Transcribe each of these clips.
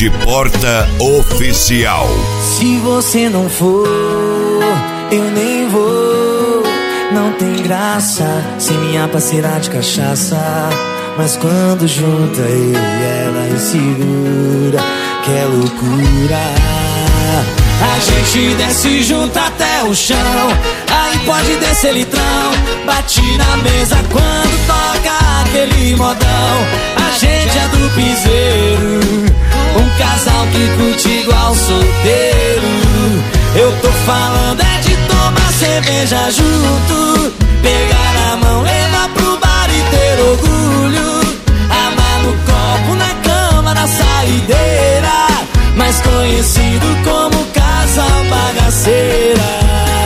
de Porta Oficial. Se você não for, eu nem vou. Não tem graça sem minha parceira de cachaça. Mas quando junta eu e ela e segura, que é loucura. A gente desce junto até o chão, aí pode descer litrão. Bate na mesa quando toca aquele modão. A gente é do piseiro, um casal que curte igual solteiro. Eu tô falando é de tomar cerveja junto, pegar na mão, levar pro bar e ter orgulho. Amar no copo, na cama, na saideira, mais conhecido como casal bagaceira.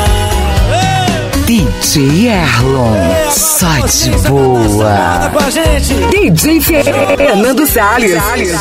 DJ Erlon, só de boa. DJ Fernando Salles.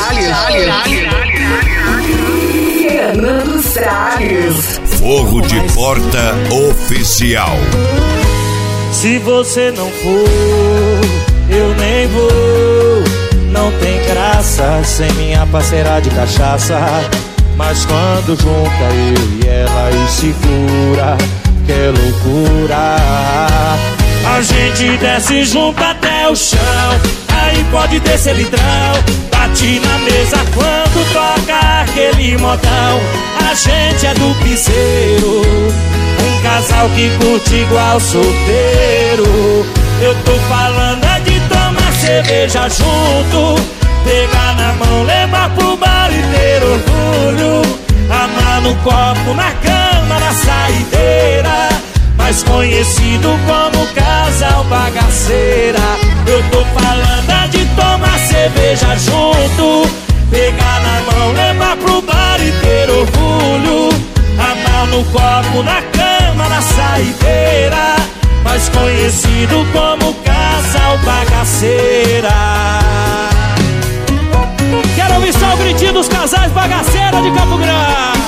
Fernando Salles. Fogo de Porta Oficial. Se você não for, eu nem vou. Não tem graça sem minha parceira de cachaça. Mas quando junta eu e ela e segura, que é loucura. A gente desce junto até o chão, aí pode descer litrão. Bate na mesa quando toca aquele modão. A gente é do piseiro, um casal que curte igual solteiro. Eu tô falando é de tomar cerveja junto, pegar na mão, levar pro bar e ter orgulho. Amar no copo, na cama, na saideira, mais conhecido como casal bagaceira. Eu tô falando é de tomar cerveja junto, pegar na mão, levar pro bar e ter orgulho. Amar no copo, na cama, na saideira, mais conhecido como casal bagaceira. Quero ouvir só o gritinho dos casais bagaceira de Campo Grande.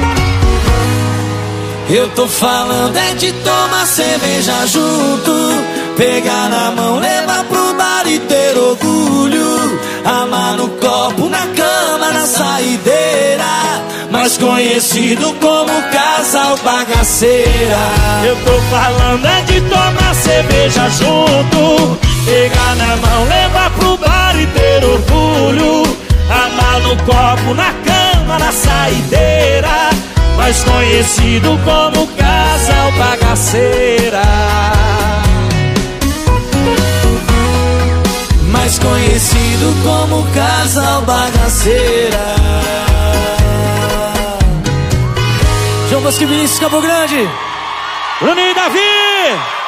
Eu tô falando é de tomar cerveja junto, pegar na mão, levar pro bar e ter orgulho. Amar no copo, na cama, na saideira, mais conhecido como casal bagaceira. Eu tô falando é de tomar cerveja junto, pegar na mão, levar pro bar e ter orgulho. Amar no copo, na cama, na saideira, mais conhecido como casal bagaceira. Mais conhecido como casal bagaceira. João Bosco e Vinícius, Campo Grande. Bruninho e Davi.